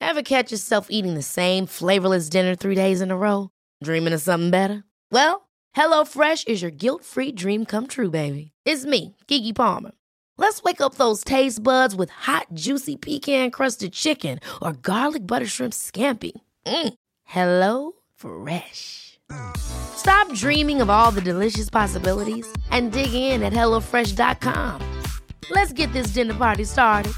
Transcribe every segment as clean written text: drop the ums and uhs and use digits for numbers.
Ever catch yourself eating the same flavorless dinner 3 days in a row? Dreaming of something better? Well, HelloFresh is your guilt-free dream come true, baby. It's me, Keke Palmer. Let's wake up those taste buds with hot, juicy pecan-crusted chicken or garlic butter shrimp scampi. Hello Fresh. Stop dreaming of all the delicious possibilities and dig in at HelloFresh.com. Let's get this dinner party started.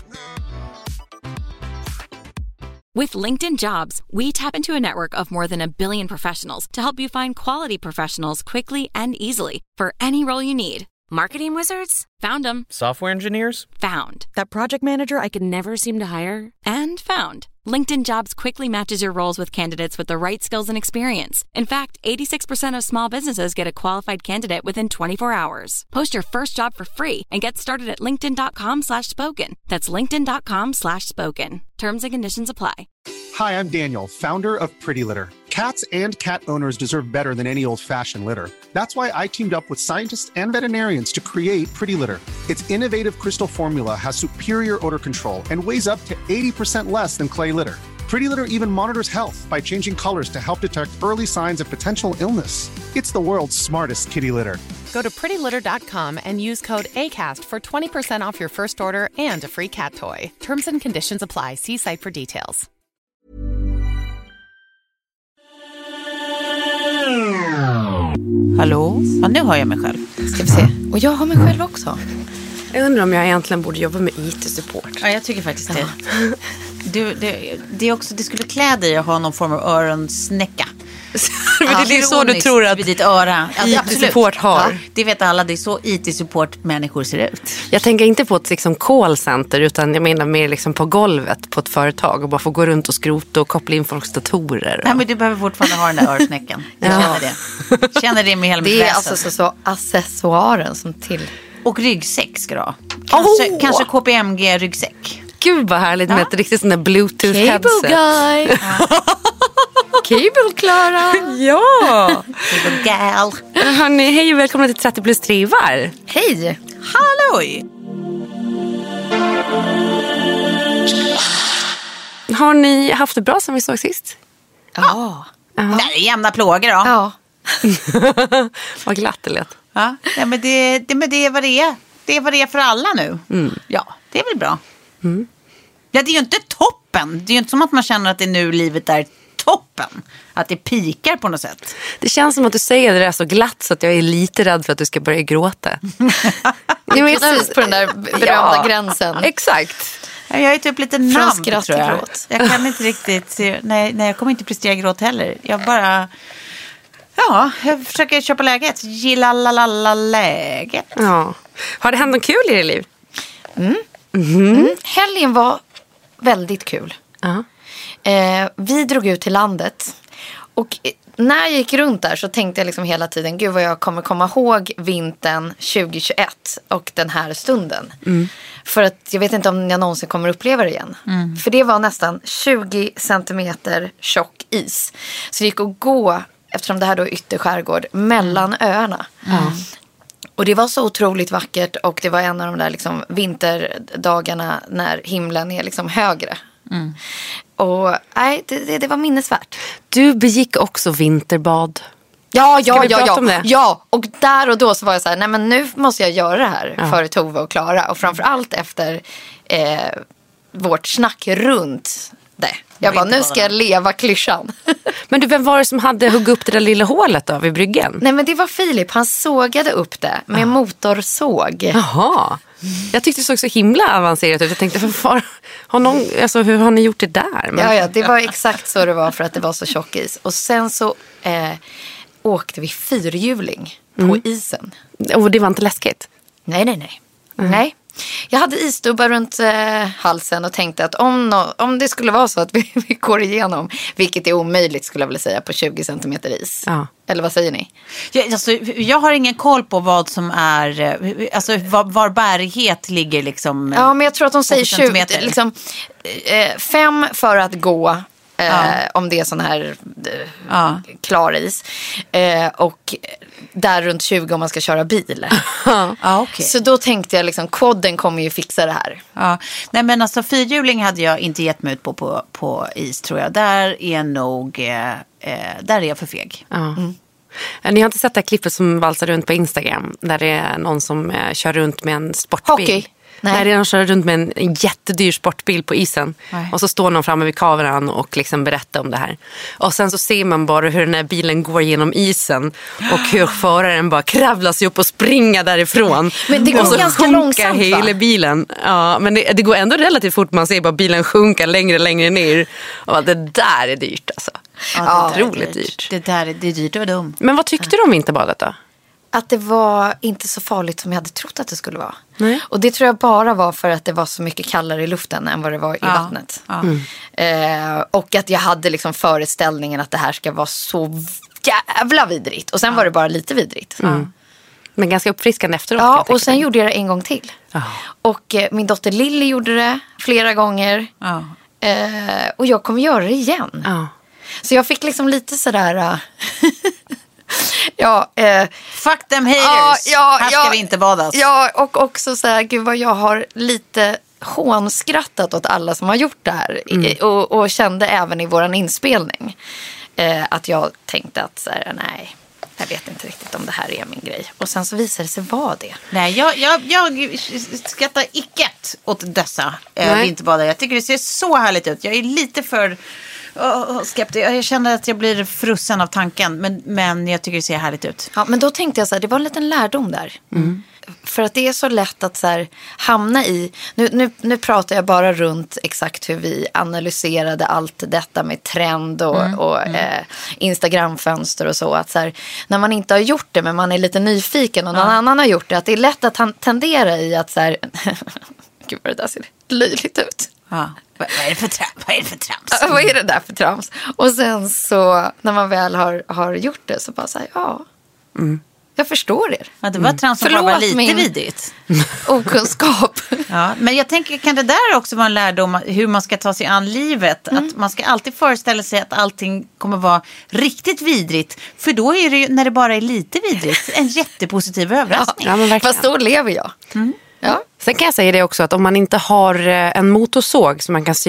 With LinkedIn Jobs, we tap into a network of more than 1 billion professionals to help you find quality professionals quickly and easily for any role you need. Marketing wizards? Found them. Software engineers? Found. That project manager I could never seem to hire? And found. LinkedIn Jobs quickly matches your roles with candidates with the right skills and experience. In fact, 86% of small businesses get a qualified candidate within 24 hours. Post your first job for free and get started at linkedin.com/spoken. That's linkedin.com/spoken. Terms and conditions apply. Hi, I'm Daniel, founder of Pretty Litter. Cats and cat owners deserve better than any old-fashioned litter. That's why I teamed up with scientists and veterinarians to create Pretty Litter. Its innovative crystal formula has superior odor control and weighs up to 80% less than clay litter. Pretty Litter even monitors health by changing colors to help detect early signs of potential illness. It's the world's smartest kitty litter. Go to prettylitter.com and use code ACAST for 20% off your first order and a free cat toy. Terms and conditions apply. See site for details. Hallå? Ja, nu hör jag mig själv. Ska vi se. Och jag har mig själv också. Jag undrar om jag egentligen borde jobba med IT-support. Ja, jag tycker faktiskt det. Det är också, det skulle klä dig att ha någon form av öronsnäcka. Det är så du tror att ditt öra. IT-support har. Ja, det vet alla, det är så IT-support-människor ser ut. Jag tänker inte på ett liksom callcenter, utan jag menar mer liksom på golvet på ett företag och bara få gå runt och skrota och koppla in folks datorer. Nej, men du behöver fortfarande ha den där örsnäckan. Jag känner det. Känner det med hela mitt väsen. väsen. Det är alltså så accessoaren som till. Och ryggsäck ska du ha. Kanske KPMG-ryggsäck. Gud vad härligt med ett riktigt sån där Bluetooth-headset. Cable guy. Cable Clara. Ja. Cable gal. Hörrni, hej och välkomna till 30 plus 3 var. Hej. Halloj. Har ni haft det bra som vi såg sist? Ja. Det är jämna plågor då. Ja. Vad glatt det lät. Ja, men det är vad det är. Det är vad det är för alla nu. Ja, det är väl bra. Ja, det är ju inte toppen. Det är ju inte som att man känner att det är nu livet är toppen. Att det pikar på något sätt. Det känns som att du säger det där så glatt så att jag är lite rädd för att du ska börja gråta. Jag är precis på den där berömda gränsen. Exakt. Jag är typ lite namn, tror jag. Jag kan inte riktigt. Nej, jag kommer inte prestera gråt heller. Jag bara... Ja, jag försöker köpa läget. Gilla läget. Ja. Har det hänt något kul i ditt liv? Helgen var väldigt kul. Vi drog ut till landet. Och när jag gick runt där så tänkte jag liksom hela tiden, gud vad jag kommer komma ihåg vintern 2021 och den här stunden. För att jag vet inte om jag någonsin kommer uppleva det igen. För det var nästan 20 centimeter tjock is. Så det gick att gå, eftersom det här då är ytterskärgård, mellan öarna. Och det var så otroligt vackert och det var en av de där liksom vinterdagarna när himlen är liksom högre. Och nej, det var minnesvärt. Du begick också vinterbad. Ja, och där och då så var jag så här, nej men nu måste jag göra det här för Tove och Klara. Och framförallt efter vårt snack runt det. Jag bara, nu ska jag leva klyschan. Men du, vem var det som hade huggt upp det där lilla hålet då vid bryggen? Nej, men det var Filip. Han sågade upp det med motorsåg. Jaha. Jag tyckte det såg så himla avancerat ut. Jag tänkte, hur har ni gjort det där? Men... Ja, det var exakt så det var för att det var så tjock is. Och sen så åkte vi fyrhjuling på isen. Och det var inte läskigt? Nej. Jag hade isdubbar runt halsen och tänkte att om det skulle vara så att vi går igenom, vilket är omöjligt skulle jag vilja säga, på 20 centimeter is. Ja. Eller vad säger ni? Jag har ingen koll på vad som är, alltså var bärighet ligger liksom. Ja, men jag tror att de säger 20, liksom, 5 för att gå om det är sån här klar is. Och där runt 20 om man ska köra bil. Okay. Så då tänkte jag liksom, kodden kommer ju fixa det här. Ja. Nej, men alltså fyrhjuling hade jag inte gett mig ut på is, tror jag. Där är nog där är jag för feg. Ni har inte sett det här klippet som valsar runt på Instagram där det är någon som kör runt med en sportbil? Hockey? Nej, det är någon som kör runt med en jättedyr sportbil på isen. Nej. Och så står någon framme vid kameran och liksom berättar om det här. Och sen så ser man bara hur den här bilen går genom isen och hur föraren bara kravlar sig upp och springer därifrån. Men det går och så ganska sjunker långsamt, hela bilen. Ja, men det går ändå relativt fort. Man ser bara bilen sjunka längre ner. Och det där är dyrt alltså. Ja, otroligt dyrt. Det är dyrt och dumt. Men vad tyckte du om vinterbadet då? Att det var inte så farligt som jag hade trott att det skulle vara. Nej. Och det tror jag bara var för att det var så mycket kallare i luften än vad det var i vattnet. Och att jag hade liksom föreställningen att det här ska vara så jävla vidrigt. Och sen var det bara lite vidrigt. Men ganska uppfriskande efteråt. Ja, och sen gjorde jag det en gång till. Och min dotter Lilly gjorde det flera gånger. Och jag kommer göra det igen. Så jag fick liksom lite sådär... Fuck them haters. Här ska vi inte badas. Ja, och också så här, gud vad jag har lite hånskrattat åt alla som har gjort det här. Och kände även i våran inspelning att jag tänkte att så här, nej, jag vet inte riktigt om det här är min grej. Och sen så visade det sig vara det. Nej, jag skrattar icket åt dessa vinterbadare. Jag tycker det ser så härligt ut. Jag är lite för... skeptisk. Jag känner att jag blir frusen av tanken, men jag tycker det ser härligt ut. Ja, men då tänkte jag så här, det var en liten lärdom där. För att det är så lätt att så här, hamna i... Nu pratar jag bara runt exakt hur vi analyserade allt detta med trend och Instagramfönster och så. Att så här, när man inte har gjort det men man är lite nyfiken och någon annan har gjort det, att det är lätt att tendera i att så här... Gud vad det där ser löjligt ut. Ja. Vad är det för trams? Vad är det där för trams? Och sen så när man väl har gjort det så bara så här, jag förstår er. Ja, det var trams som var lite vidrigt. Okunskap. Ja, men jag tänker, kan det där också vara en lärdom hur man ska ta sig an livet? Att man ska alltid föreställa sig att allting kommer vara riktigt vidrigt. För då är det ju, när det bara är lite vidrigt, en jättepositiv överraskning. Ja, men verkligen. Fast då lever jag. Ja. Sen kan jag säga det också att om man inte har en motorsåg som man kan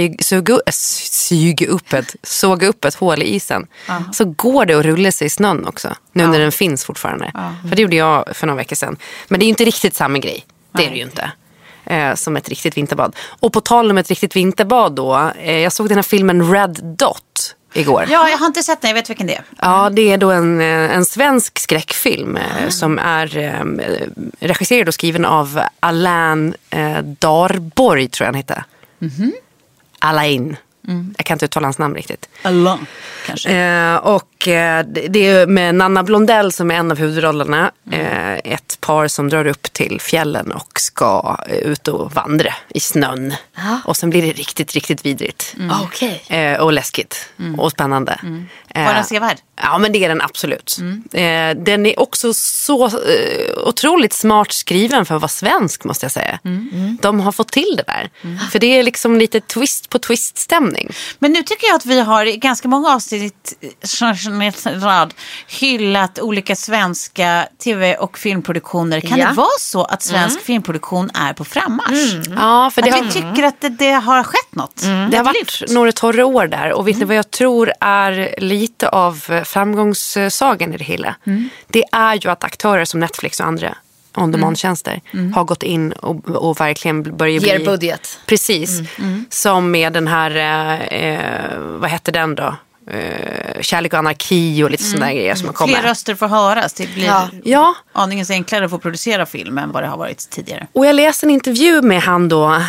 såga upp ett hål i isen så går det att rulla sig i snön också. Nu när den finns fortfarande. För det gjorde jag för några veckor sedan. Men det är ju inte riktigt samma grej. Det är det ju inte. Som ett riktigt vinterbad. Och på tal om ett riktigt vinterbad då. Jag såg den här filmen Red Dot igår. Ja, jag har inte sett den. Jag vet vilken det är. Ja, det är då en svensk skräckfilm som är regisserad och skriven av Alain Darborg, tror jag han heter. Alain. Jag kan inte uttala hans namn riktigt. Alain, kanske. Och det är med Nanna Blondell som är en av huvudrollerna. Ett par som drar upp till fjällen och ska ut och vandra i snön. Och sen blir det riktigt, riktigt vidrigt. Och läskigt. Och spännande. Var den sevärd? Ja, men det är den absolut. Den är också så otroligt smart skriven för att vara svensk, måste jag säga. De har fått till det där. För det är liksom lite twist på twist-stämning. Men nu tycker jag att vi har i ganska många avsnitt hyllat olika svenska tv- och filmproduktioner. Kan det vara så att svensk filmproduktion är på frammarsch? Ja, för vi tycker att det har skett något. Det har varit några torra år där. Och vet ni vad jag tror är lite av framgångssagan i det hela? Det är ju att aktörer som Netflix och andra on-demand-tjänster har gått in och verkligen börjar Ger budget. Precis. Som med den här, vad heter den då? Kärlek och anarki och lite sådana grejer som har kommit. Fler röster får höras. Det blir aningen enklare att få producera film än vad det har varit tidigare. Och jag läste en intervju med han då,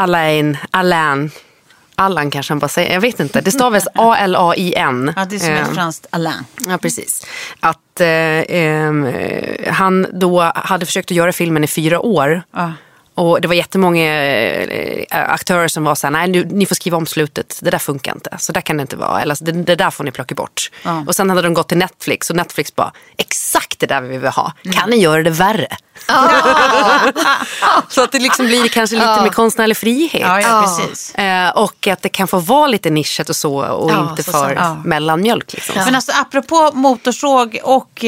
Allan kanske han bara säger, jag vet inte. Det stavas A-L-A-I-N. Ja, det är som ett franskt Alain. Ja, precis. Att han då hade försökt att göra filmen i 4 år. Och det var jättemånga aktörer som var så här: nej, ni får skriva om slutet. Det där funkar inte. Så där kan det inte vara. Eller det där får ni plocka bort. Och sen hade de gått till Netflix. Och Netflix bara, exakt det där vi vill ha. Kan ni göra det värre? Så att det liksom blir kanske lite mer konstnärlig frihet. Ja, precis. Och att det kan få vara lite nischat och så. Och inte så för mellanmjölk. Liksom. Men alltså apropå motorsåg och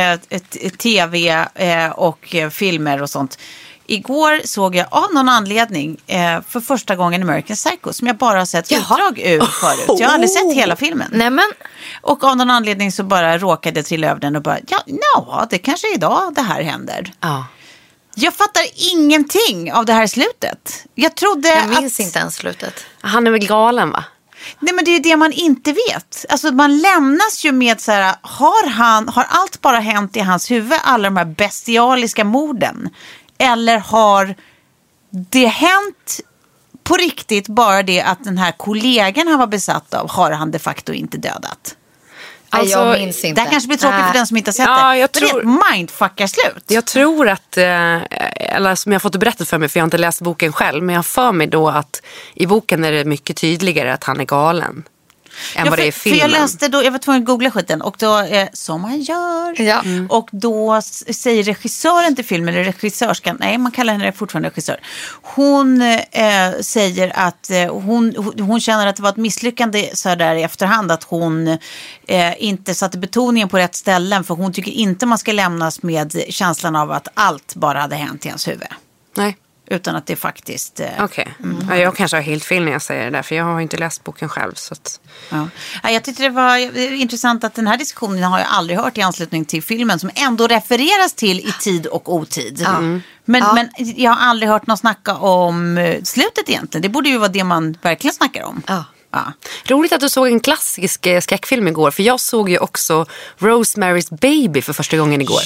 tv och filmer och sånt. Igår såg jag av någon anledning för första gången American Psycho som jag bara har sett utdrag ur förut. Jag har aldrig sett hela filmen. Nämen. Och av någon anledning så bara råkade jag trilla över den och bara, det kanske är idag det här händer. Ja. Jag fattar ingenting av det här slutet. Jag minns inte ens slutet. Han är väl galen, va? Nej, men det är ju det man inte vet. Alltså man lämnas ju med så här, har allt bara hänt i hans huvud, alla de här bestialiska morden? Eller har det hänt på riktigt bara det att den här kollegan han var besatt av har han de facto inte dödat? Alltså, jag minns inte. Det här kanske blir tråkigt för den som inte har sett Ja, jag det. tror- Det är ett mindfuckarslut. Jag tror att, eller som jag har fått det berättat för mig, för jag har inte läst boken själv, men jag har för mig då att i boken är det mycket tydligare att han är galen än vad det är i filmen. För jag läste då, jag var tvungen att googla skiten och då, som man gör. Ja. Och då säger regissören till filmen, eller regissörskan, nej man kallar henne fortfarande regissör. Hon säger att hon känner att det var ett misslyckande så där i efterhand, att hon inte satte betoningen på rätt ställen, för hon tycker inte man ska lämnas med känslan av att allt bara hade hänt i hans huvud. Nej. Utan att det faktiskt... Okej. Ja, jag kanske har helt fel när jag säger det där, för jag har inte läst boken själv. Så att... Ja, jag tyckte det var intressant att den här diskussionen har jag aldrig hört i anslutning till filmen, som ändå refereras till i tid och otid. Men jag har aldrig hört någon snacka om slutet egentligen. Det borde ju vara det man verkligen snackar om. Ja. Roligt att du såg en klassisk skräckfilm igår, för jag såg ju också Rosemary's Baby för första gången igår.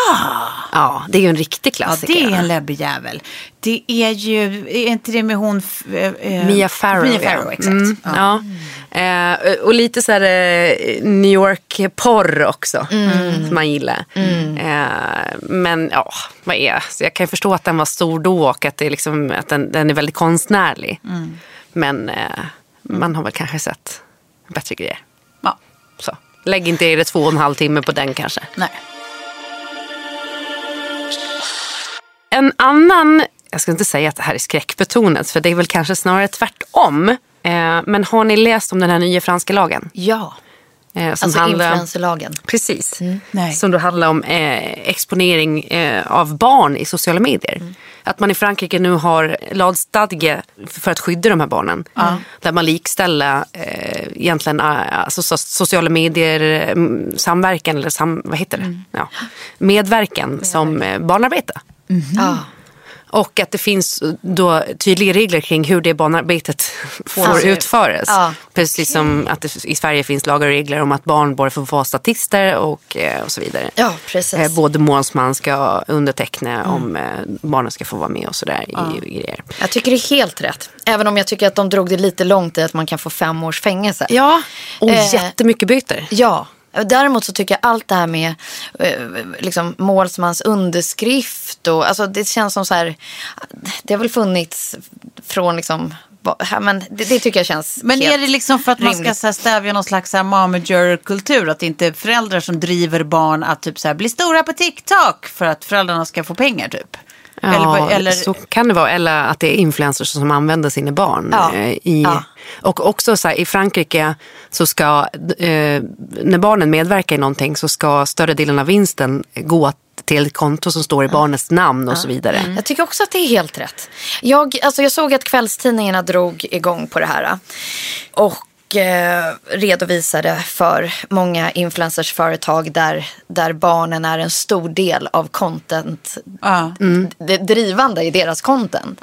Ja, det är ju en riktig klassiker. Ja, det är en läbbig jävel. Det är ju, är inte det med hon... Mia Farrow. Mia Farrow, exakt. Ja. Och lite så här New York-porr också, som man gillar. Men ja, vad är så jag kan förstå att den var stor då och att, det är liksom, att den är väldigt konstnärlig. Men man har väl kanske sett bättre grejer. Ja. Så. Lägg inte er 2,5 timme på den kanske. Nej. En annan, jag ska inte säga att det här är skräckbetonat, för det är väl kanske snarare tvärtom. Men har ni läst om den här nya franska lagen? Ja. Som Alltså influencerlagen. Precis. Nej. Som då handlar om exponering av barn i sociala medier. Att man i Frankrike nu har lagstadge för att skydda de här barnen. Där man likställer egentligen alltså sociala medier, samverkan eller vad heter det? Ja. Medverkan som barnarbete. Och att det finns då tydliga regler kring hur det barnarbetet får utföras. Precis som att det i Sverige finns lagar och regler om att barn bara får vara statister och så vidare. Ja, precis. Både målsman ska underteckna om barnen ska få vara med och sådär i grejer. Jag tycker det är helt rätt. Även om jag tycker att de drog det lite långt i att man kan få 5 års fängelse. Ja, och jättemycket böter. Ja. Däremot så tycker jag allt det här med liksom målsmans underskrift och alltså det känns som så här, det har väl funnits från liksom, men det tycker jag känns. Men helt är det liksom för att man ska rimligt. så här, stävja någon slags momager-kultur, att det inte är föräldrar som driver barn att typ så här, bli stora på TikTok för att föräldrarna ska få pengar typ? Ja, eller... så kan det vara. Eller att det är influencers som använder sina barn. Och också så här, i Frankrike så ska, när barnen medverkar i någonting så ska större delen av vinsten gå till ett konto som står i barnets namn och så vidare. Jag tycker också att det är helt rätt. Jag såg att kvällstidningarna drog igång på det här. Och redovisade för många influencersföretag där barnen är en stor del av content, det drivande i deras content.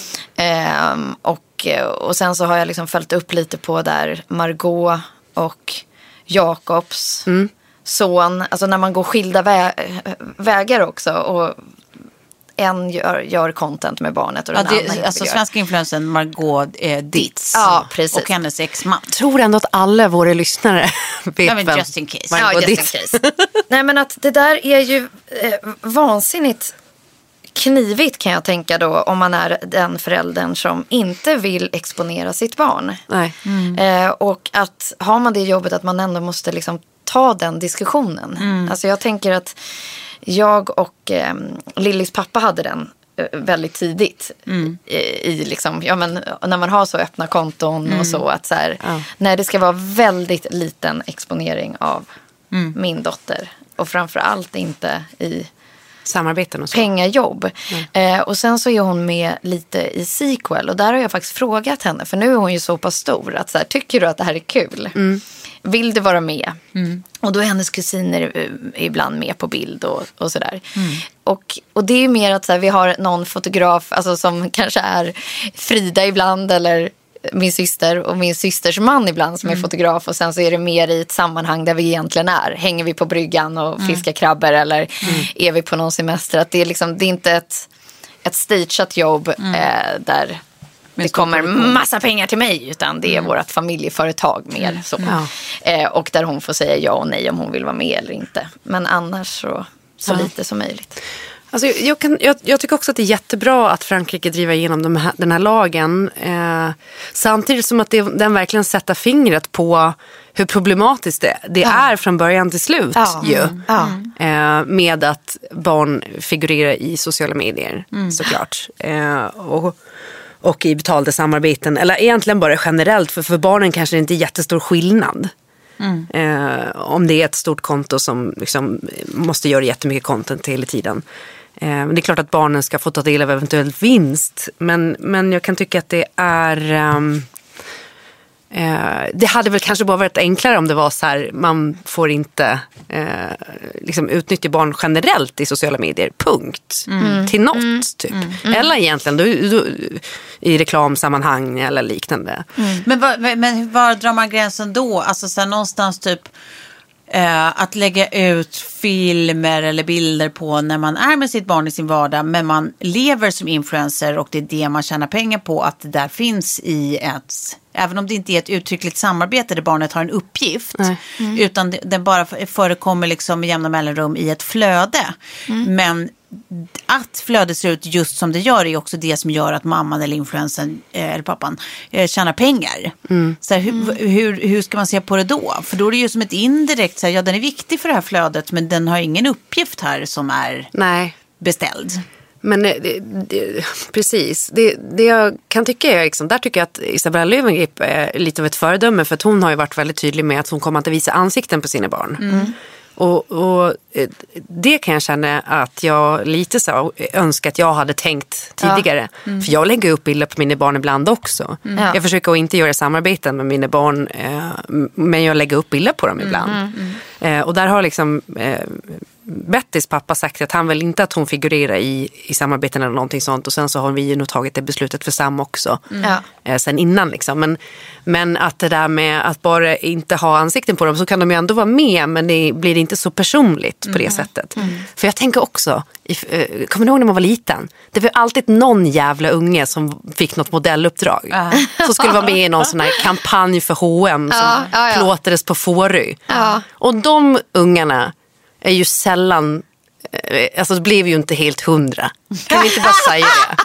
Och sen så har jag liksom följt upp lite på där Margot och Jakobs son, alltså när man går skilda vägar också och en gör content med barnet och den andra alltså svenska influensen Margot Dietz. Ja, precis. Och hennes exman. Jag tror ändå att alla våra lyssnare vet vem just in case. Margot just Dietz. in case. Nej, men att det där är ju vansinnigt knivigt kan jag tänka då om man är den föräldern som inte vill exponera sitt barn. Nej. Och att har man det jobbet att man ändå måste liksom ta den diskussionen. Alltså jag tänker att jag och Lillis pappa hade den väldigt tidigt i liksom, ja men när man har så öppna konton och så att så här, nej det ska vara väldigt liten exponering av min dotter och framförallt inte i samarbeten och så. Pengajobb. Och sen så är hon med lite i sequel och där har jag faktiskt frågat henne för nu är hon ju så pass stor att så här, tycker du att det här är kul? Vill du vara med? Och då är hennes kusiner ibland med på bild och sådär. Och det är ju mer att så här, vi har någon fotograf alltså, som kanske är Frida ibland eller min syster och min systers man ibland som är fotograf och sen så är det mer i ett sammanhang där vi egentligen är. Hänger vi på bryggan och fiskar krabbor eller är vi på någon semester? Att det är liksom, det är inte ett stageat jobb där det kommer massa pengar till mig utan det är vårt familjeföretag mer så. Och där hon får säga ja och nej om hon vill vara med eller inte. Men annars så lite som möjligt. Alltså jag tycker också att det är jättebra att Frankrike driver igenom den här lagen. Samtidigt som att den verkligen sätter fingret på hur problematiskt det är från början till slut. Med att barn figurerar i sociala medier såklart. Och i betalda samarbeten. Eller egentligen bara generellt. För barnen kanske det inte är jättestor skillnad. Om det är ett stort konto som liksom måste göra jättemycket content hela tiden. Men det är klart att barnen ska få ta del av eventuell vinst. Men jag kan tycka att det är... det hade väl kanske bara varit enklare om det var så här, man får inte liksom utnyttja barn generellt i sociala medier, punkt. Till något typ. Eller egentligen då, i reklamsammanhang eller liknande. Men var drar man gränsen då? Alltså så här, någonstans typ att lägga ut filmer eller bilder på när man är med sitt barn i sin vardag men man lever som influencer och det är det man tjänar pengar på att det där finns i ett, även om det inte är ett uttryckligt samarbete där barnet har en uppgift utan det bara förekommer liksom i jämna mellanrum i ett flöde men att flödet ser ut just som det gör är också det som gör att mamman eller influensen eller pappan tjänar pengar. Så här, hur ska man se på det då? För då är det ju som ett indirekt så här, ja den är viktig för det här flödet men den har ingen uppgift här som är beställd. Men precis. Det jag kan tycka är liksom, där tycker jag att Isabella Löwengrip är lite av ett föredöme för att hon har ju varit väldigt tydlig med att hon kommer att visa ansikten på sina barn. Och det kan jag känna att jag lite så önskar att jag hade tänkt tidigare. För jag lägger upp bilder på mina barn ibland också. Jag försöker att inte göra samarbeten med mina barn men jag lägger upp bilder på dem ibland. Och där har liksom Bettys pappa sagt att han vill inte att hon figurerar i samarbeten eller någonting sånt och sen så har vi ju nog tagit det beslutet för Sam också sen innan liksom. Men att det där med att bara inte ha ansikten på dem så kan de ju ändå vara med men det blir inte så personligt på det sättet. För jag tänker också, kommer ni ihåg när man var liten? Det var alltid någon jävla unge som fick något modelluppdrag. Så skulle vara med i någon sån här kampanj för H&M som plåtades på Fårö. Och de ungarna är ju sällan, alltså det blev ju inte helt 100. Kan vi inte bara säga det?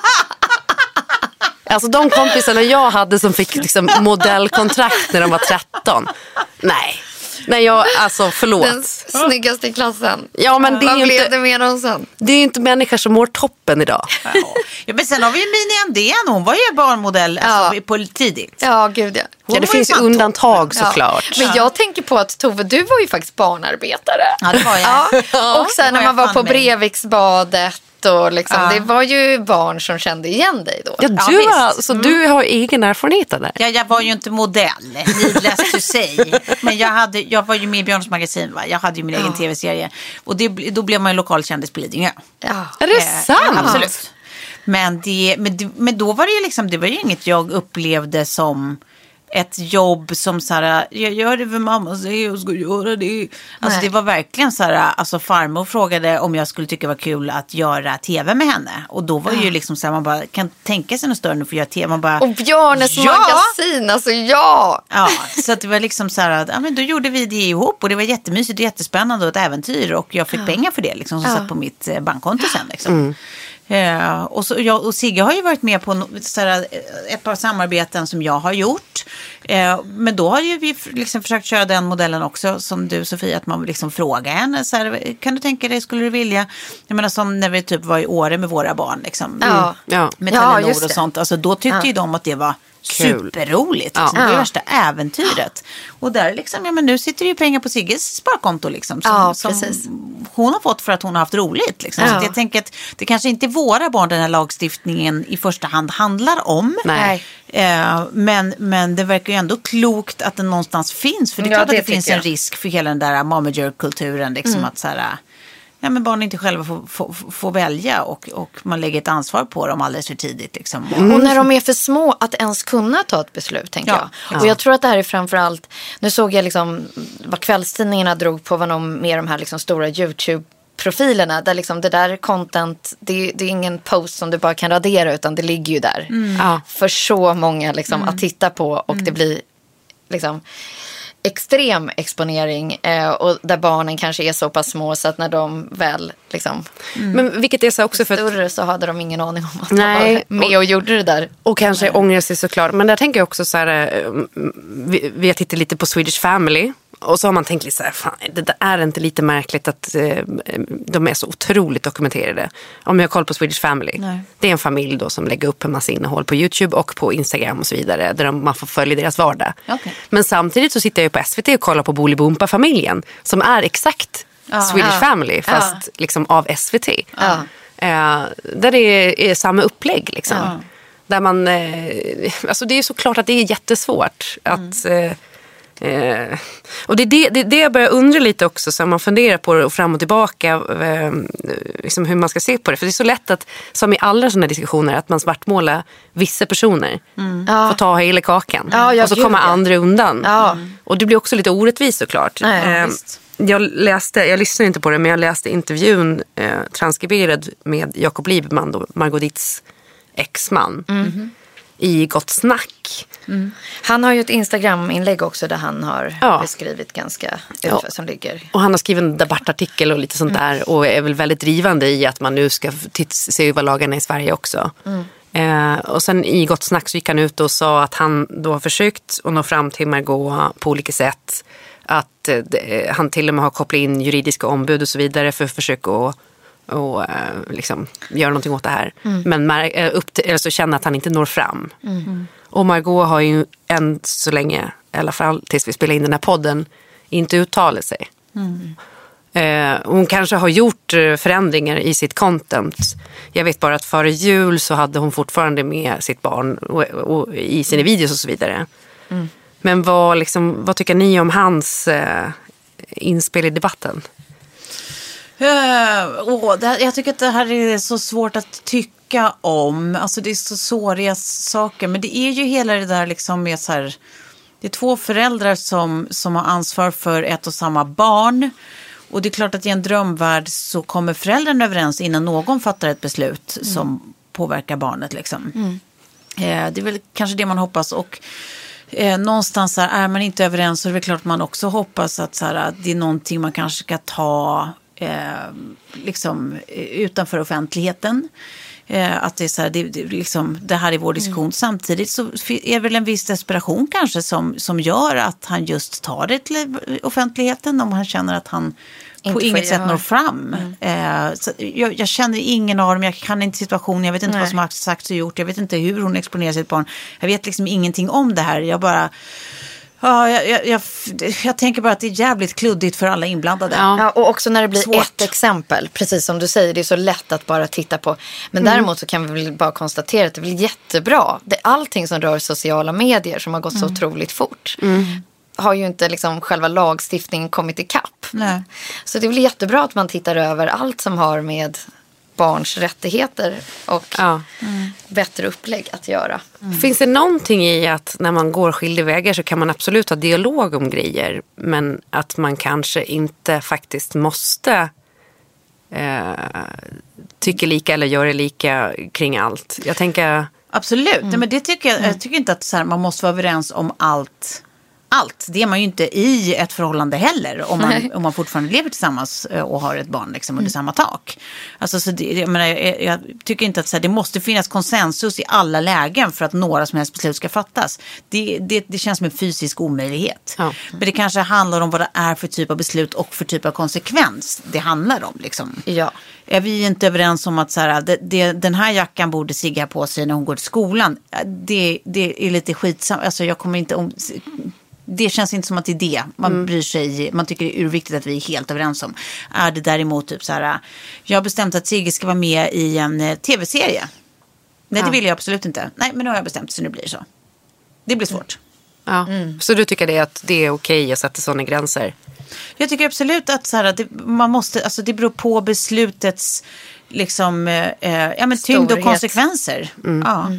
Alltså de kompisarna jag hade som fick liksom modellkontrakt när de var 13. Nej, jag, alltså förlåt. Den snyggaste i klassen. Ja, men det är vad ju blev inte, det med dem sen? det är ju inte människor som mår toppen idag. Ja, men sen har vi ju Mini Andén. Hon var ju barnmodell alltså, på tidigt. Ja, gud ja. Ja, det finns ju undantag såklart. Men jag tänker på att Tove, du var ju faktiskt barnarbetare. Ja, det var jag. Och sen när man var på Breviksbadet och liksom, det var ju barn som kände igen dig då. Ja, du har egen erfarenhet av det. Ja, jag var ju inte modell, needless to say. Men jag var ju med i Björns magasin, va? Jag hade ju min egen tv-serie. Och då blev man ju lokalkändis på Lidingö. Ja. Är det sant? Absolut. Men då var det ju liksom, det var ju inget jag upplevde som ett jobb som så här, jag gör det för mamma så jag ska göra det. Alltså det var verkligen så här, alltså farmor frågade om jag skulle tycka det var kul att göra tv med henne. Och då var ju liksom så här, man bara kan tänka sig något större än att få göra tv. Man bara, och Björnes magasin, alltså Ja, så att det var liksom så här, ja men då gjorde vi det ihop och det var jättemysigt och jättespännande och ett äventyr och jag fick pengar för det liksom som satt på mitt bankkonto sen liksom. Och så jag och Sigge har ju varit med på ett par samarbeten som jag har gjort. Men då har ju vi liksom försökt köra den modellen också som du, Sofia, att man liksom frågar henne så här, kan du tänka dig, skulle du vilja, jag menar som när vi typ var i Åre med våra barn liksom, med Telenor och sånt, alltså då tyckte ju de att det var superroligt. Liksom. Det är värsta äventyret. Och där liksom, men nu sitter det ju pengar på Sigges sparkonto liksom, som hon har fått för att hon har haft roligt. Liksom. Så att jag tänker att det kanske inte är våra barn den här lagstiftningen i första hand handlar om. Nej. Men det verkar ju ändå klokt att den någonstans finns. För det är klart att det finns en risk för hela den där momager-kulturen. Liksom att så här, men barn inte själva får välja och man lägger ett ansvar på dem alldeles för tidigt. Liksom. Och när de är för små att ens kunna ta ett beslut, tänker jag. Och jag tror att det här är framförallt, nu såg jag liksom vad kvällstidningarna drog på vad de med de här liksom stora YouTube-profilerna, där liksom det där content, det är ingen post som du bara kan radera, utan det ligger ju där för så många liksom att titta på, och det blir liksom extrem exponering och där barnen kanske är så pass små så att när de väl liksom men vilket är så också för större, så hade de ingen aning om att de var med och gjorde det där. Och kanske ångrar sig såklart. Men där tänker jag också så här, vi har tittat lite på Swedish Family. Och så har man tänkt lite så här, fan, det där är inte lite märkligt att de är så otroligt dokumenterade. Om jag har koll på Swedish Family. Nej. Det är en familj då som lägger upp en massa innehåll på YouTube och på Instagram och så vidare. Där man får följa deras vardag. Okay. Men samtidigt så sitter jag på SVT och kollar på Bolibompa-familjen. Som är exakt Swedish Family, fast liksom av SVT. Där det är samma upplägg liksom. Där man, alltså det är såklart att det är jättesvårt att... och det är det jag börjar undra lite också, så man funderar på det och fram och tillbaka liksom hur man ska se på det, för det är så lätt att, som i alla sådana diskussioner, att man svartmålar vissa personer får ta hela kakan och så kommer andra undan och det blir också lite orättvist såklart. Jag lyssnade inte på det, men jag läste intervjun transkriberad med Jakob Liberman och Margot Dietz exman i Gott snack. Han har ju ett Instagram-inlägg också där han har beskrivit ganska som ligger. Och han har skrivit en debattartikel och lite sånt där, och är väl väldigt drivande i att man nu ska se över lagarna i Sverige också. Och sen i Gott snack så gick han ut och sa att han då har försökt att nå fram till Margot på olika sätt. Att han till och med har kopplat in juridiska ombud och så vidare för att försöka och liksom göra någonting åt det här. Men alltså känna att han inte når fram. Och Margot har ju än så länge, i alla fall tills vi spelar in den här podden, inte uttalat sig. Hon kanske har gjort förändringar i sitt content. Jag vet bara att före jul så hade hon fortfarande med sitt barn och i sina videos och så vidare. Men vad tycker ni om hans inspel i debatten? Jag tycker att det här är så svårt att tycka om. Alltså det är så såriga saker. Men det är ju hela det där liksom med så här, det är två föräldrar som har ansvar för ett och samma barn. Och det är klart att i en drömvärld så kommer föräldrarna överens innan någon fattar ett beslut som påverkar barnet liksom. Det är väl kanske det man hoppas, och någonstans så här, är man inte överens så är det väl klart man också hoppas att, så här, att det är någonting man kanske ska ta liksom utanför offentligheten. Att det är så här, det här är vår diskussion. Samtidigt så är det väl en viss desperation kanske som gör att han just tar det till offentligheten, om han känner att han på inget sätt når fram. Så jag känner ingen av dem, jag kan inte situationen, jag vet inte vad som har sagts och gjort, jag vet inte hur hon exponerar sitt barn, jag vet liksom ingenting om det här, jag bara... Ja, jag tänker bara att det är jävligt kluddigt för alla inblandade. Ja, och också när det blir ett exempel, precis som du säger, det är så lätt att bara titta på. Men däremot så kan vi väl bara konstatera att det blir jättebra. Allting som rör sociala medier som har gått så otroligt fort har ju inte liksom själva lagstiftningen kommit ikapp. Nej. Så det blir jättebra att man tittar över allt som har med barns rättigheter och bättre upplägg att göra. Finns det någonting i att när man går skilda vägar så kan man absolut ha dialog om grejer, men att man kanske inte faktiskt måste tycka lika eller göra lika kring allt? Jag tänker... Absolut, men det tycker jag tycker inte att så här, man måste vara överens om allt allt. Det är man ju inte i ett förhållande heller. Om man fortfarande lever tillsammans och har ett barn liksom, under samma tak. Alltså, så jag tycker inte att så här, det måste finnas konsensus i alla lägen för att några som helst beslut ska fattas. Det känns som en fysisk omöjlighet. Ja. Men det kanske handlar om vad det är för typ av beslut och för typ av konsekvens det handlar om. Liksom. Ja. Är vi inte överens om att så här, den här jackan borde Sigge ha på sig när hon går till skolan? Det är lite skitsamt. Alltså, jag kommer inte om... Det känns inte som att det är det man bryr sig. Man tycker det är viktigt att vi är helt överens om. Är det däremot typ så här, jag har bestämt att Sigge ska vara med i en tv-serie. Nej, det vill jag absolut inte. Nej, men nu har jag bestämt så nu blir det så. Det blir svårt. Ja. Så du tycker att det är okej att sätta sådana gränser? Jag tycker absolut att så här, man måste, alltså det beror på beslutets liksom, tyngd och konsekvenser. Ja.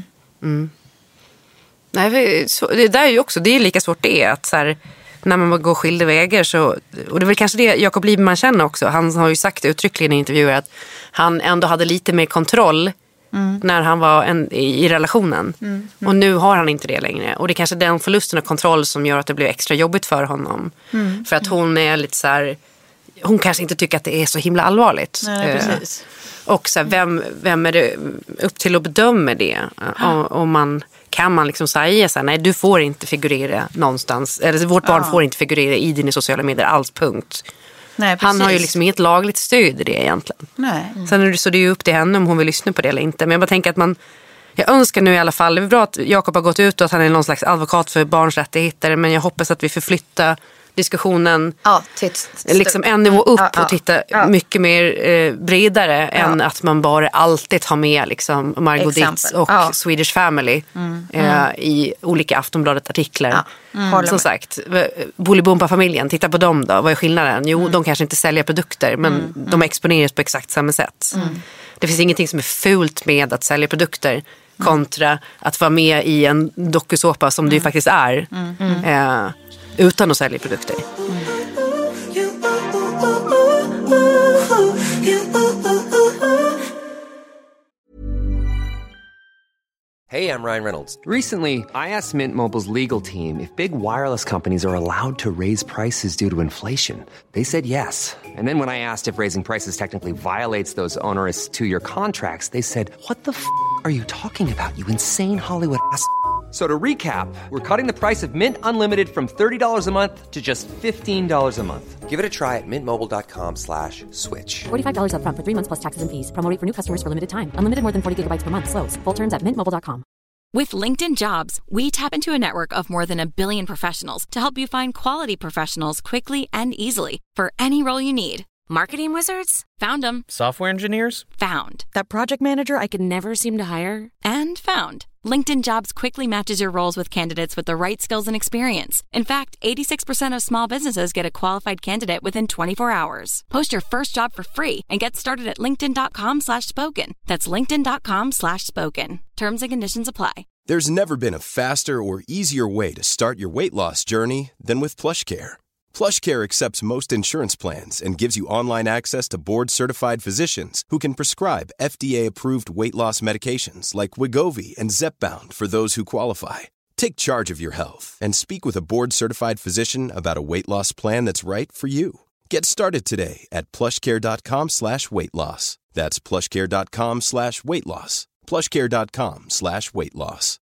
Nej, det där är ju också, det är lika svårt det är att så här, när man går skilda vägar så, och det är väl kanske det Jakob Liberman känner också. Han har ju sagt uttryckligen i intervjuer att han ändå hade lite mer kontroll när han var i relationen. Och nu har han inte det längre. Och det är kanske den förlusten av kontroll som gör att det blir extra jobbigt för honom. För att hon är lite så här, hon kanske inte tycker att det är så himla allvarligt. Nej, precis. Och så här, vem är det upp till att bedöma det? Kan man liksom säga så här, nej, du får inte figurera någonstans, eller vårt barn får inte figurera i dina sociala medier alls, punkt. Nej, han har ju liksom inget lagligt stöd i det egentligen. Nej. Sen så det är ju upp till henne om hon vill lyssna på det eller inte. Men jag bara tänker att jag önskar nu i alla fall, det är bra att Jakob har gått ut och att han är någon slags advokat för barns rättigheter, men jag hoppas att vi förflyttar diskussionen liksom en nivå upp och titta mycket mer bredare än att man bara alltid har med liksom Margot Dietz och Swedish Family i olika Aftonbladet-artiklar. Som sagt, Bolibompa-familjen, titta på dem då, vad är skillnaden? Jo, de kanske inte säljer produkter, men de exponeras på exakt samma sätt. Det finns ingenting som är fult med att sälja produkter kontra att vara med i en dokusåpa som det ju faktiskt är. Utan att sälja produkter. Hey, I'm Ryan Reynolds. Recently, I asked Mint Mobile's legal team if big wireless companies are allowed to raise prices due to inflation. They said yes. And then when I asked if raising prices technically violates those onerous 2-year contracts, they said, "What the f*** are you talking about, you insane Hollywood ass?" So to recap, we're cutting the price of Mint Unlimited from $30 a month to just $15 a month. Give it a try at mintmobile.com/switch. $45 up front for 3 months plus taxes and fees. Promo rate for new customers for limited time. Unlimited more than 40 gigabytes per month. Slows full terms at mintmobile.com. With LinkedIn Jobs, we tap into a network of more than 1 billion professionals to help you find quality professionals quickly and easily for any role you need. Marketing wizards? Found them. Software engineers? Found. That project manager I could never seem to hire? And found. LinkedIn Jobs quickly matches your roles with candidates with the right skills and experience. In fact, 86% of small businesses get a qualified candidate within 24 hours. Post your first job for free and get started at linkedin.com/spoken. That's linkedin.com/spoken. Terms and conditions apply. There's never been a faster or easier way to start your weight loss journey than with PlushCare. PlushCare accepts most insurance plans and gives you online access to board-certified physicians who can prescribe FDA-approved weight loss medications like Wegovy and Zepbound for those who qualify. Take charge of your health and speak with a board-certified physician about a weight loss plan that's right for you. Get started today at plushcare.com/weightloss. That's plushcare.com/weightloss. plushcare.com/weightloss.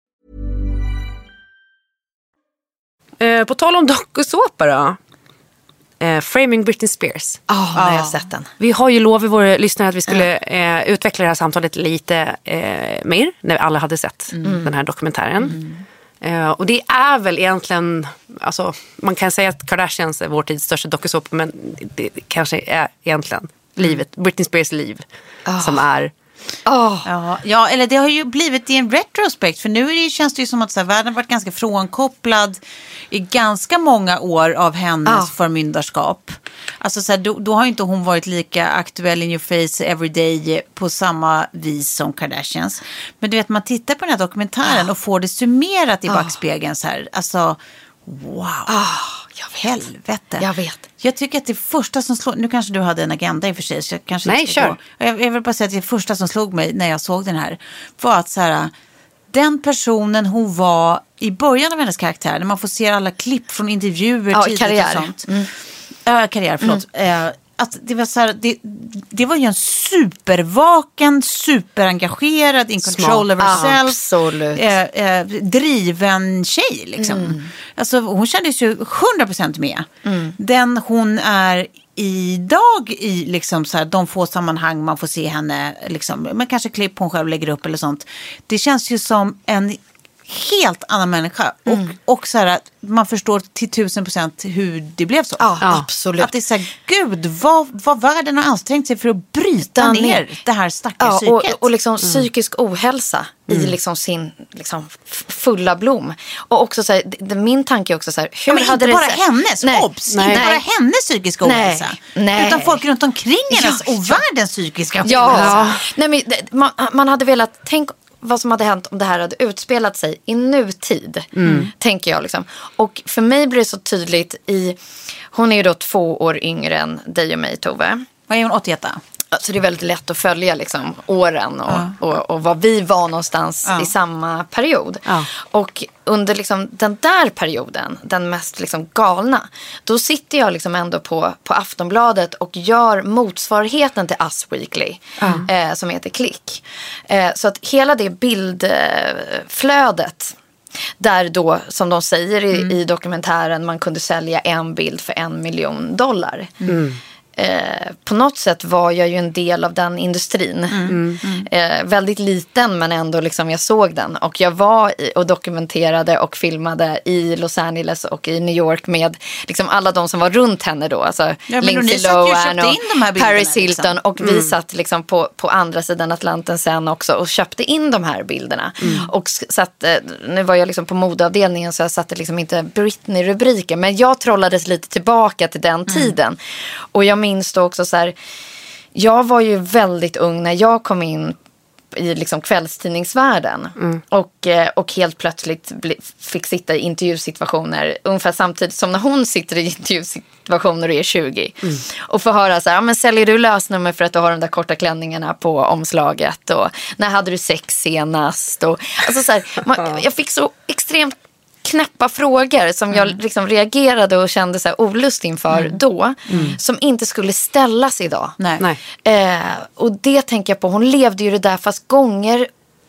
På tal om dokusåpa då. Framing Britney Spears. Jag har sett den. Vi har ju lovat våra lyssnare att vi skulle utveckla det här samtalet lite mer när alla hade sett den här dokumentären. Och det är väl egentligen, alltså, man kan säga att Kardashians är vår tids största dokusåpa, men det kanske är egentligen Britney Spears liv som är Ja, eller det har ju blivit i en retrospekt. För nu känns det ju som att så här, världen har varit ganska frånkopplad i ganska många år av hennes förmyndarskap. Alltså så här, då har inte hon varit lika aktuell in your face every day på samma vis som Kardashians. Men du vet, man tittar på den här dokumentären och får det summerat i backspegeln så här. Alltså, wow. Helvete. Jag vet. Jag tycker att det första som slog... Nu kanske du hade en agenda i och för sig. Så jag kanske kör. Jag vill bara säga att det första som slog mig när jag såg den här var att så här... den personen hon var i början av hennes karaktär, när man får se alla klipp från intervjuer tidigt karriär. och sånt. Karriär, förlåt. Att det var så här, det var ju en supervaken, superengagerad, in control of herself. Absolut. Driven tjej liksom. Alltså hon kändes ju 100% med. Den hon är idag i liksom så här, de få sammanhang man får se henne liksom, men kanske klipp hon själv lägger upp eller sånt. Det känns ju som en helt annan människa. Och så här, att man förstår till 1000% hur det blev så. Ja, absolut. Att det är så här, gud, vad världen har ansträngt sig för att bryta ner det här stackars psyket. Och liksom psykisk ohälsa i liksom sin liksom fulla blom. Och också så här, min tanke är också så här, hur men hade inte det bara hennes, inte bara hennes psykiska ohälsa. Utan folk runt omkring hennes och världens psykiska ohälsa. Ja. Nej, men man hade velat, tänk vad som hade hänt om det här hade utspelat sig i nutid, tänker jag liksom. Och för mig blir det så tydligt hon är ju då 2 år yngre än dig och mig, Tove. Vad är hon, 88? Så det är väldigt lätt att följa liksom åren och var vi var någonstans i samma period. Och under liksom den där perioden, den mest liksom galna, då sitter jag liksom ändå på Aftonbladet och gör motsvarigheten till Us Weekly som heter Klick. Så att hela det bildflödet där då, som de säger i dokumentären, man kunde sälja en bild för $1 million. På något sätt var jag ju en del av den industrin. Väldigt liten, men ändå liksom jag såg den. Och jag var och dokumenterade och filmade i Los Angeles och i New York med liksom alla de som var runt henne då. Alltså Lindsay Lohan och Paris Hilton. Liksom. Och vi satt liksom på andra sidan Atlanten sen också och köpte in de här bilderna. Och satt, nu var jag liksom på modeavdelningen, så jag satte liksom inte Britney-rubriker. Men jag trollades lite tillbaka till den tiden. Och jag minns då också så här, jag var ju väldigt ung när jag kom in i liksom kvällstidningsvärlden och helt plötsligt fick sitta i intervjusituationer ungefär samtidigt som när hon sitter i intervjusituationer och är 20 och får höra så här, men säljer du lösnummer för att du har de där korta klänningarna på omslaget, och när hade du sex senast, och alltså så här, jag fick så extremt knäppa frågor som jag liksom reagerade och kände så här olust inför då, som inte skulle ställas idag. Nej. Och det tänker jag på. Hon levde ju det där fast gånger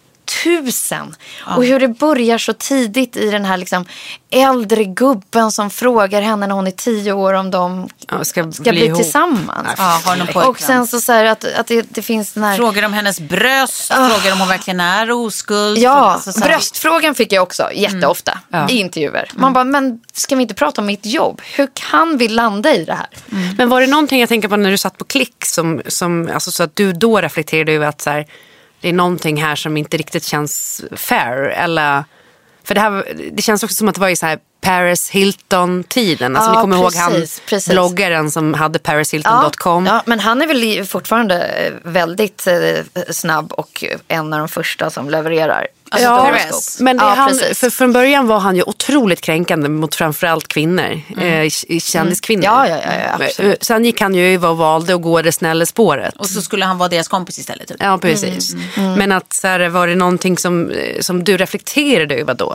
1000. Och hur det börjar så tidigt i den här liksom äldre gubben som frågar henne när hon är 10 år om de ska bli tillsammans. Och sen så här att det finns den här... Frågar om hennes bröst, frågar om hon verkligen är oskuld. Ja, bröstfrågan fick jag också jätteofta i intervjuer. Man bara, men ska vi inte prata om mitt jobb? Hur kan vi landa i det här? Men var det någonting jag tänker på när du satt på Klick som alltså, så att du då reflekterade över att så här, det är någonting här som inte riktigt känns fair, eller för det känns också som att det var i så här Paris Hilton-tiden. Alltså ni kommer ihåg han bloggaren som hade parishilton.com. Ja, men han är väl fortfarande väldigt snabb och en av de första som levererar. Alltså men för från början var han ju otroligt kränkande mot framförallt kvinnor, kändiskvinnor. Ja, absolut. Sen gick han ju och valde att gå det snälla spåret. Och så skulle han vara deras kompis istället. Typ. Ja, precis. Men att så här, var det någonting som du reflekterade över då?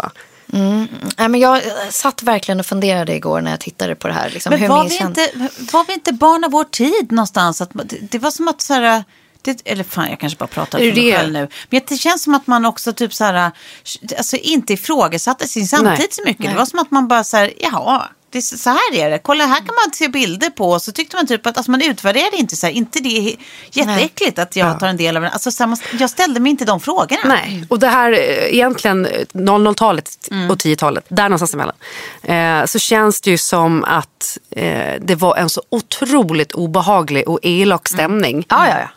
Men jag satt verkligen och funderade igår när jag tittade på det här. Liksom, men hur var vi inte barn av vår tid någonstans? Att, det var som att så här... eller fan, jag kanske bara pratar för mig själv nu. Men det känns som att man också typ så här, alltså inte ifrågasatte sin samtid så mycket. Nej. Det var som att man bara så här, jaha, det är så här är det. Kolla, här kan man se bilder på. Och så tyckte man typ att alltså, man utvärderade inte så här, inte det är jätteäckligt att jag tar en del av det. Alltså, så här, jag ställde mig inte de frågorna. Nej, och det här egentligen 00-talet och 10-talet, där någonstans emellan, så känns det ju som att det var en så otroligt obehaglig och elak stämning.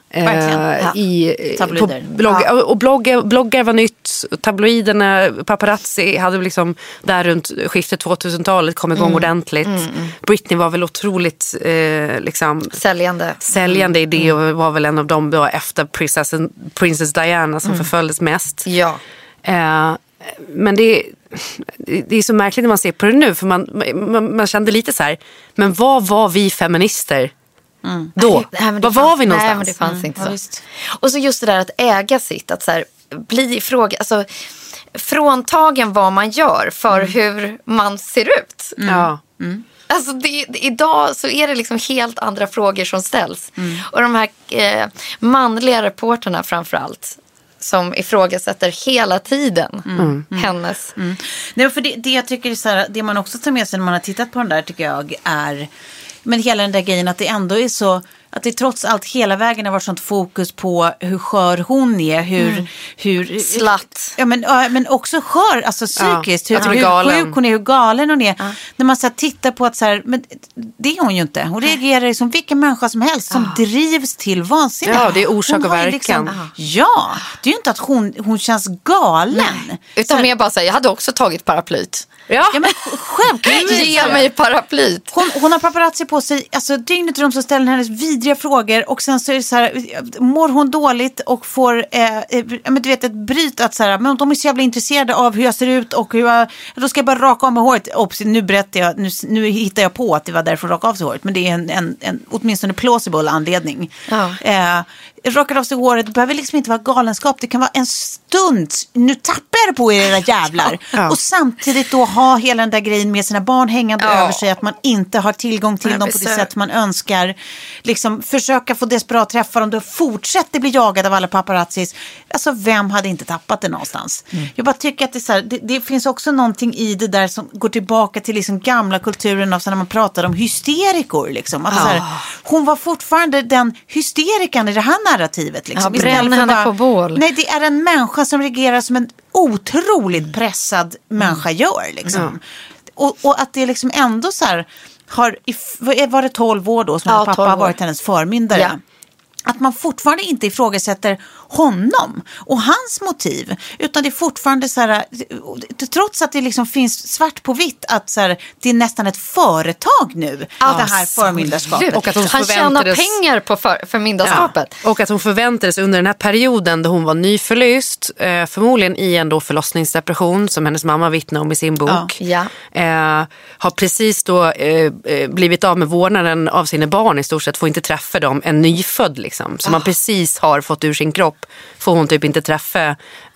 Bloggar var nytt, tabloiderna, paparazzi hade liksom där runt skiftet 2000-talet kom igång ordentligt. Britney var väl otroligt liksom säljande idé och var väl en av dem då efter Princess Diana som förföljdes mest. Men det är så märkligt när man ser på det nu, för man kände lite så här, men vad var vi feminister då? Vad var vi någonstans? Nej, men det fanns inte så. Och så just det där att äga sitt, att så här, bli fråga, alltså fråntagen vad man gör för hur man ser ut. Ja. Alltså idag så är det liksom helt andra frågor som ställs. Och de här manliga reporterna framförallt som ifrågasätter hela tiden hennes. Nej, för det jag tycker är så här, det man också tar med sig när man har tittat på den där tycker jag är, men hela den där grejen att det ändå är så, att det trots allt hela vägen har varit sånt fokus på hur skör hon är, hur slatt. Ja, men också skör, alltså psykiskt, hur galen. sjuk hon är, hur galen hon är. När man så här tittar på att så här, men det är hon ju inte. Hon reagerar som vilken människa som helst som drivs till vansinne. Ja, det är orsak och verkan. Liksom, ja, det är ju inte att hon känns galen. Nej. Utan mer bara säga, jag hade också tagit paraplyt. Ja, men självklart. Ge mig paraplyt. Hon har paparazzi på sig, alltså dygnet runt så ställer hennes vidriga frågor och sen så är det så här, mår hon dåligt och får men du vet ett bryt att så här, men de är så jävla intresserade av hur jag ser ut och hur då ska jag bara raka av mig håret. Nu berättar jag, nu hittar jag på att det var därför att raka av sig håret, men det är en åtminstone plausible anledning. Rakar av sig håret, det behöver liksom inte vara galenskap, det kan vara en stund, nu tappar jag på era jävlar. Och samtidigt då ha hela den där grejen med sina barn hängande över sig, att man inte har tillgång till dem på det sätt man önskar, liksom försöka få desperat träffa dem, då fortsätter bli jagad av alla paparazzis. Alltså vem hade inte tappat det någonstans? Jag bara tycker att det är så här, det finns också någonting i det där som går tillbaka till liksom gamla kulturen av så när man pratar om hysterikor liksom, att så här, hon var fortfarande den hysterikan i det här narrativet liksom. Bränn henne på bål. Nej, det är en människa som reagerar som en otroligt pressad människa gör liksom. Och att det liksom ändå så här var det 12 år då som pappa har varit hennes förmyndare. Ja. Att man fortfarande inte ifrågasätter honom och hans motiv, utan det är fortfarande så här, trots att det liksom finns svart på vitt att så här, det är nästan ett företag nu, det här förmyndarskapet. Och att han tjänar pengar på förmyndarskapet. Ja. Och att hon förväntades under den här perioden då hon var nyförlyst, förmodligen i en då förlossningsdepression som hennes mamma vittnar om i sin bok. Har precis då blivit av med vårdnaden av sina barn i stort sett, får inte träffa dem, en nyfödd liksom. Som man precis har fått ur sin kropp, får hon typ inte träffa.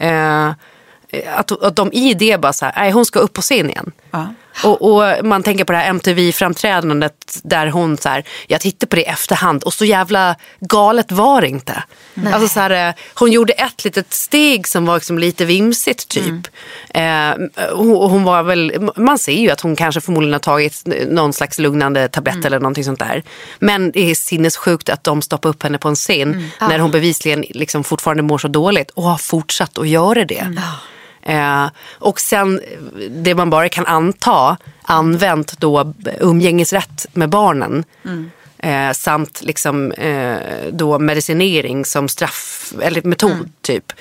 Att de i det bara så här, nej, hon ska upp på scen igen. Och man tänker på det här MTV-framträdandet där hon så här, jag tittar på det i efterhand och så jävla galet var det inte. Alltså så här, hon gjorde ett litet steg som var liksom lite vimsigt typ. Hon var väl, man ser ju att hon kanske förmodligen har tagit någon slags lugnande tablett eller någonting sånt där. Men det är sinnessjukt att de stoppar upp henne på en scen när hon bevisligen liksom fortfarande mår så dåligt och har fortsatt att göra det. Och sen det man bara kan anta, använt då umgängesrätt med barnen samt liksom då medicinering som straff eller metod typ.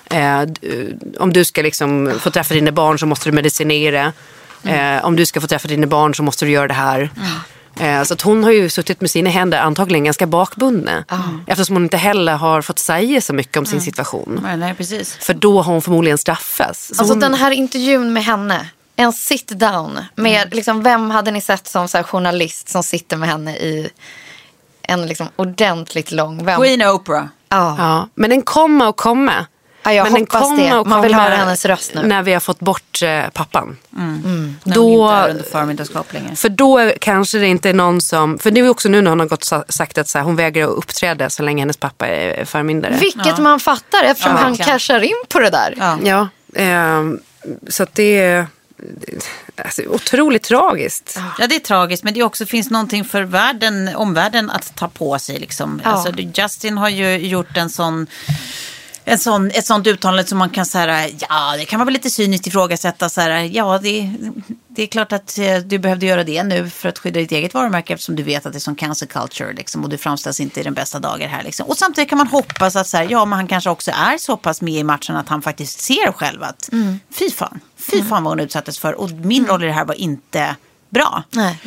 Om du ska liksom få träffa dina barn så måste du medicinera. Om du ska få träffa dina barn så måste du göra det här. Så att hon har ju suttit med sina händer antagligen ganska bakbundna. Eftersom hon inte heller har fått säga så mycket om sin situation. Nej, precis. För då har hon förmodligen straffats. Alltså den här intervjun med henne, en sit down med liksom, vem hade ni sett som så här, journalist som sitter med henne i en liksom ordentligt lång Queen Oprah. Ja, men den kommer. Ja, jag hoppas det. Man vill höra hennes röst nu. När vi har fått bort pappan. Då under förmyndarskap längre. För då kanske det inte är någon som... För det är också nu när hon har gått sagt att så här, hon vägrar att uppträda så länge hennes pappa är förmyndare. Vilket man fattar eftersom han cashar in på det där. Ja, så att det är... Alltså, otroligt tragiskt. Ja, det är tragiskt, men det också finns någonting för omvärlden att ta på sig liksom. Alltså, Justin har ju gjort ett sånt uttalande som man kan säga, ja, det kan vara väl lite cyniskt ifrågasätta så här, ja, det är klart att du behövde göra det nu för att skydda ditt eget varumärke eftersom du vet att det är som cancer culture liksom, och du framställs inte i den bästa dagar här liksom. Och samtidigt kan man hoppas att så här, ja, men han kanske också är så pass med i matchen att han faktiskt ser själv att fy fan vad hon utsattes för, och min roll i det här var inte bra. Nej.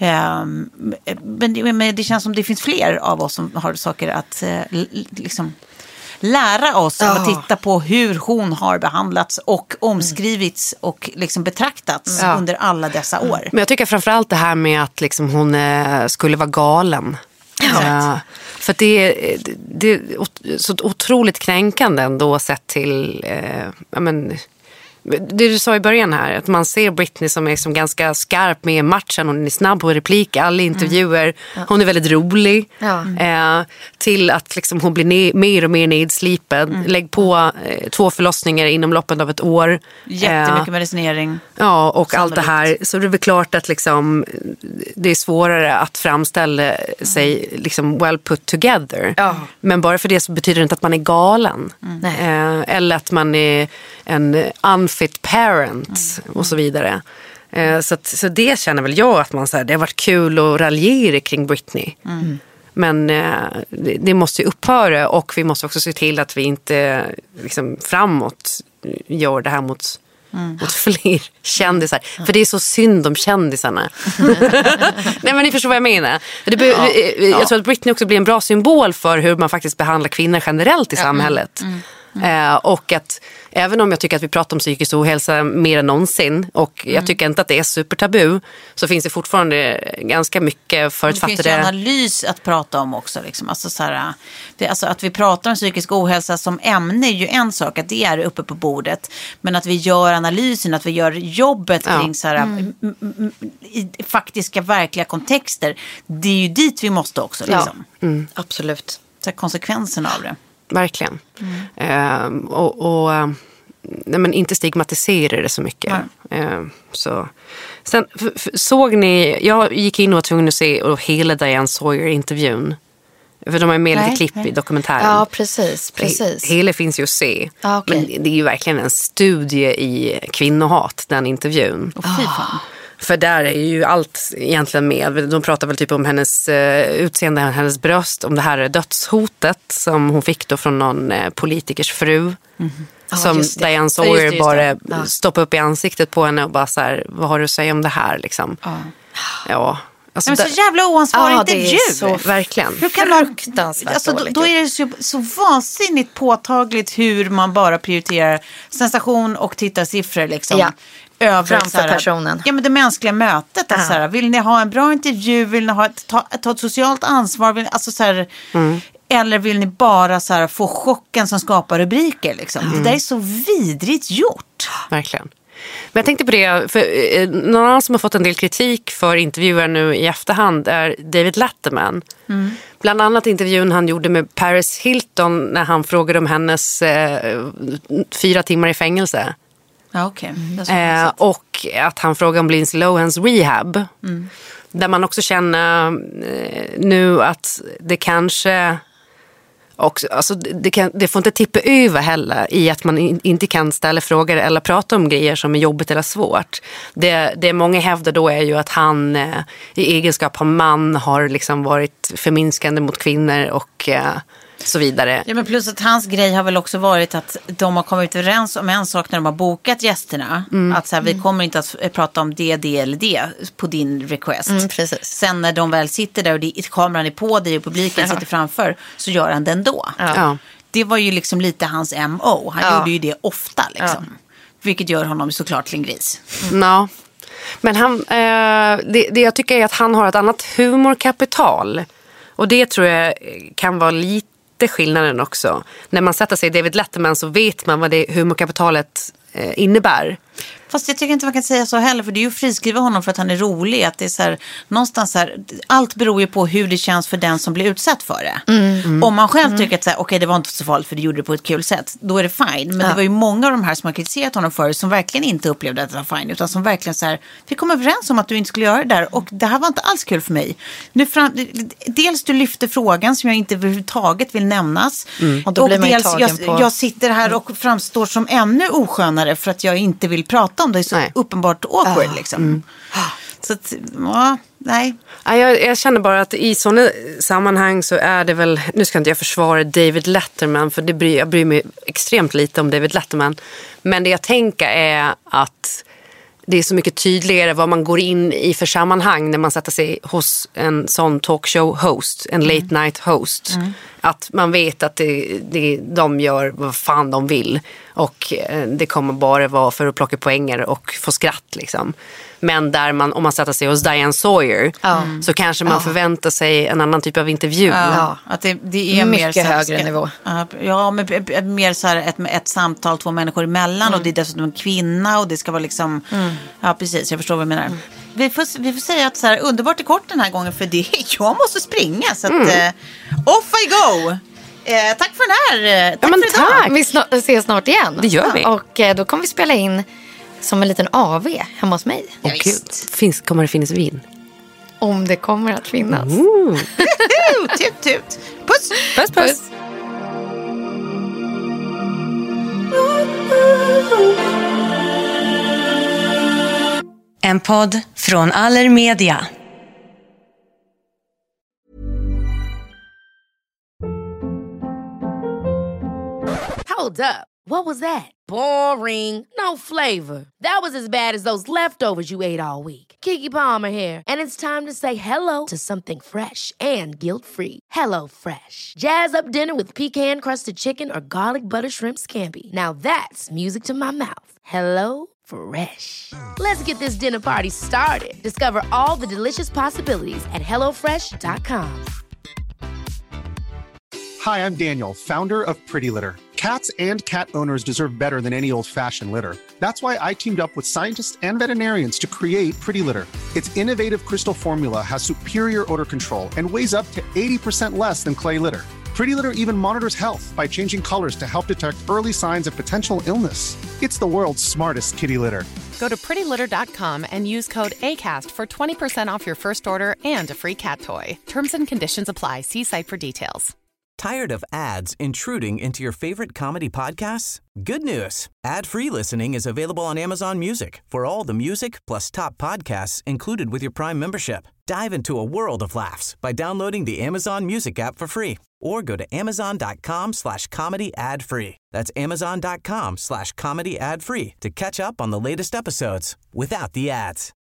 Men det känns som det finns fler av oss som har saker att liksom lära oss av att titta på hur hon har behandlats och omskrivits och liksom betraktats under alla dessa år. Men jag tycker framförallt det här med att liksom hon skulle vara galen. För det är så otroligt kränkande ändå sett till det du sa i början här, att man ser Britney som är liksom ganska skarp med matchen. Hon är snabb på replik, alla intervjuer. Hon är väldigt rolig. Till att liksom hon blir mer och mer nedslipen. Lägg på 2 förlossningar inom loppet av ett år. Jättemycket medicinering. Ja, och allt det här. Så det är väl klart att liksom, det är svårare att framställa sig liksom well put together. Men bara för det så betyder det inte att man är galen. Eller att man är en unfit parent och så vidare. Så det känner väl jag att man så här, det har varit kul att raljera kring Britney. Men det måste ju upphöra, och vi måste också se till att vi inte liksom framåt gör det här mot fler kändisar. För det är så synd om kändisarna. Nej, men ni förstår vad jag menar. Jag tror att Britney också blir en bra symbol för hur man faktiskt behandlar kvinnor generellt i samhället. Och att även om jag tycker att vi pratar om psykisk ohälsa mer än någonsin, och jag tycker inte att det är supertabu, så finns det fortfarande ganska mycket förutfattade... Det finns ju analys att prata om också. Liksom. Alltså, så här, alltså att vi pratar om psykisk ohälsa som ämne är ju en sak, att det är uppe på bordet. Men att vi gör analysen, att vi gör jobbet kring så här, i faktiska, verkliga kontexter, det är ju dit vi måste också. Liksom. Absolut. Så konsekvenserna av det. Verkligen. Nej, men inte stigmatisera det så mycket. Så. Sen såg ni, jag gick in och var tvungen att se hela Diane Sawyer-intervjun. För de har med lite klipp i dokumentären. Ja, precis. Hela finns ju att se. Okay. Men det är ju verkligen en studie i kvinnohat, den intervjun. Fy fan. För där är ju allt egentligen med. De pratar väl typ om hennes utseende, hennes bröst, om det här dödshotet som hon fick då från någon politikers fru. Som Diane Sawyer bara stoppade upp i ansiktet på henne och bara så här, vad har du att säga om det här liksom? Ja. Alltså, men så jävla oansvarig intervju. Så, verkligen. Hur kan man, alltså, då är det så vansinnigt påtagligt hur man bara prioriterar sensation och tittarsiffror liksom. Över framför personen. Ja, men det mänskliga mötet. Så här, vill ni ha en bra intervju? Vill ni ha ta ett socialt ansvar? Alltså, så här, eller vill ni bara så här, få chocken som skapar rubriker? Liksom? Det där är så vidrigt gjort. Verkligen. Men jag tänkte på det, för någon annan som har fått en del kritik för intervjuer nu i efterhand är David Letterman. Bland annat intervjun han gjorde med Paris Hilton när han frågade om hennes 4 timmar i fängelse. Ja, okej. Och att han frågar om Lindsay Lohans rehab. Där man också känner nu att det kanske också, alltså det får inte tippa över heller i att man inte kan ställa frågor eller prata om grejer som är jobbigt eller svårt. Det många hävdar då är ju att han i egenskap av man har liksom varit förminskande mot kvinnor och så vidare. Ja, men plus att hans grej har väl också varit att de har kommit överens om en sak när de har bokat gästerna. Att så här, vi kommer inte att prata om det eller det på din request. Precis. Sen när de väl sitter där och kameran är på dig och publiken sitter framför, så gör han den då. Det var ju liksom lite hans MO. Han gjorde ju det ofta liksom. Vilket gör honom såklart till en gris. Men han, det jag tycker är att han har ett annat humorkapital. Och det tror jag kan vara lite skillnaden också. När man sätter sig i David Letterman så vet man vad det humorkapitalet innebär. Fast jag tycker inte man kan säga så heller, för det är ju att friskriva honom för att han är rolig. Att det är så här, någonstans så här, allt beror ju på hur det känns för den som blir utsatt för det. Om man själv tycker att så här, okej, det var inte så farligt för det gjorde det på ett kul sätt, då är det fine. Men det var ju många av de här som har kritiserat honom för som verkligen inte upplevde att det var fine, utan som verkligen så här, vi kom överens om att du inte skulle göra det där och det här var inte alls kul för mig. Dels du lyfter frågan som jag inte överhuvudtaget vill nämnas. Och då blir man ju tagen på... jag sitter här och framstår som ännu oskönare för att jag inte vill prata om det är så uppenbart awkward liksom. Så att, nej. Jag känner bara att i sådana sammanhang så är det väl, nu ska inte jag försvara David Letterman för jag bryr mig extremt lite om David Letterman, men det jag tänker är att det är så mycket tydligare vad man går in i för sammanhang när man sätter sig hos en sån talkshow-host, en late night host. Att man vet att de gör vad fan de vill. Och det kommer bara vara för att plocka poänger och få skratt liksom. Men där man, om man sätter sig hos Diane Sawyer så kanske man förväntar sig en annan typ av intervju. Ja, att det är mycket mer högre nivå. Ja, men mer så här ett samtal två människor emellan och det är dessutom en kvinna och det ska vara liksom ja, precis, jag förstår vad du menar. Vi får säga att så här, underbart är kort den här gången för jag måste springa så att off I go. Tack för den här. Tack för idag. Vi ses snart igen. Det gör vi. Och då kommer vi spela in som en liten AV hemma hos mig. Och kommer det finnas vin? Om det kommer att finnas. Tut, tut. Puss. Puss, puss. En podd från Allermedia. Hold up. What was that? Boring. No flavor. That was as bad as those leftovers you ate all week. Keke Palmer here, and it's time to say hello to something fresh and guilt-free. Hello Fresh. Jazz up dinner with pecan-crusted chicken or garlic butter shrimp scampi. Now that's music to my mouth. Hello Fresh. Let's get this dinner party started. Discover all the delicious possibilities at hellofresh.com. Hi, I'm Daniel, founder of Pretty Litter. Cats and cat owners deserve better than any old-fashioned litter. That's why I teamed up with scientists and veterinarians to create Pretty Litter. Its innovative crystal formula has superior odor control and weighs up to 80% less than clay litter. Pretty Litter even monitors health by changing colors to help detect early signs of potential illness. It's the world's smartest kitty litter. Go to prettylitter.com and use code ACAST for 20% off your first order and a free cat toy. Terms and conditions apply. See site for details. Tired of ads intruding into your favorite comedy podcasts? Good news. Ad-free listening is available on Amazon Music for all the music plus top podcasts included with your Prime membership. Dive into a world of laughs by downloading the Amazon Music app for free or go to amazon.com/comedy ad-free. That's amazon.com/comedy ad-free to catch up on the latest episodes without the ads.